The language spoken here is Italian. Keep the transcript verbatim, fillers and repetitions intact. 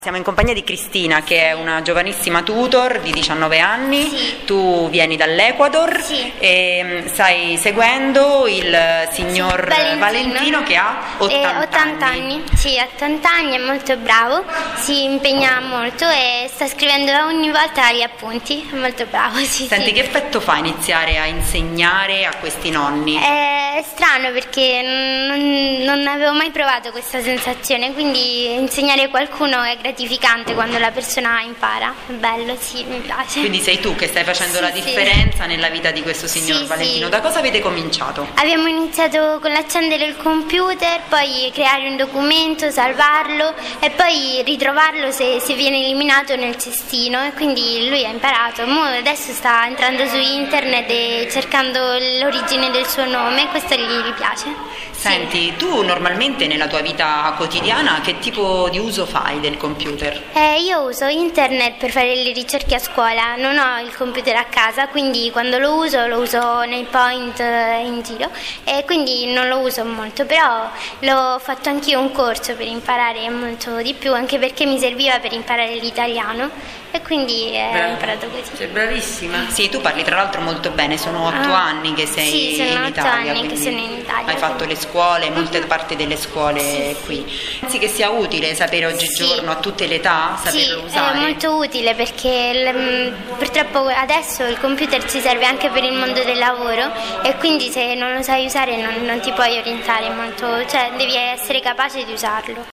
Siamo in compagnia di Cristina, che è una giovanissima tutor di diciannove anni. Sì. Tu vieni dall'Ecuador. Sì. E stai seguendo il signor Valentino, Valentino che ha ottanta, eh, ottanta anni. anni. Sì, ottanta anni, è molto bravo, si impegna molto e sta scrivendo ogni volta gli appunti, è molto bravo. Sì, Senti, sì. che effetto fa iniziare a insegnare a questi nonni? È strano perché non, non avevo mai provato questa sensazione, quindi insegnare a qualcuno è gratificante quando la persona impara, è bello, sì, mi piace. Quindi sei tu che stai facendo Sì, la sì. differenza nella vita di questo signor Sì, Valentino. sì. Da cosa avete cominciato? Abbiamo iniziato con l'accendere il computer, poi creare un documento, salvarlo e poi ritrovarlo se, se viene eliminato nel cestino, e quindi lui ha imparato. Mo adesso sta entrando su internet e cercando l'origine del suo nome, questo gli, gli piace. Senti, Sì. tu normalmente nella tua vita quotidiana che tipo di uso fai del computer? Eh, io uso internet per fare le ricerche a scuola, non ho il computer a casa, quindi quando lo uso lo uso nei point eh, in giro e quindi non lo uso molto, però l'ho fatto anch'io un corso per imparare molto di più, anche perché mi serviva per imparare l'italiano e quindi eh, ho imparato così. Sei bravissima. Sì, tu parli tra l'altro molto bene, sono otto Ah, anni che sei sì, sono in otto Italia. anni che quindi sono in Italia, Hai fatto sì. le scuole, molte Mhm. parti delle scuole Sì, qui. Pensi che sia utile sapere oggigiorno Sì. a tutte le età, saperlo Sì, usare? è molto utile perché l- purtroppo adesso il computer ci serve anche per il mondo del lavoro e quindi se non lo sai usare non, non ti puoi orientare molto, cioè devi essere capace di usarlo.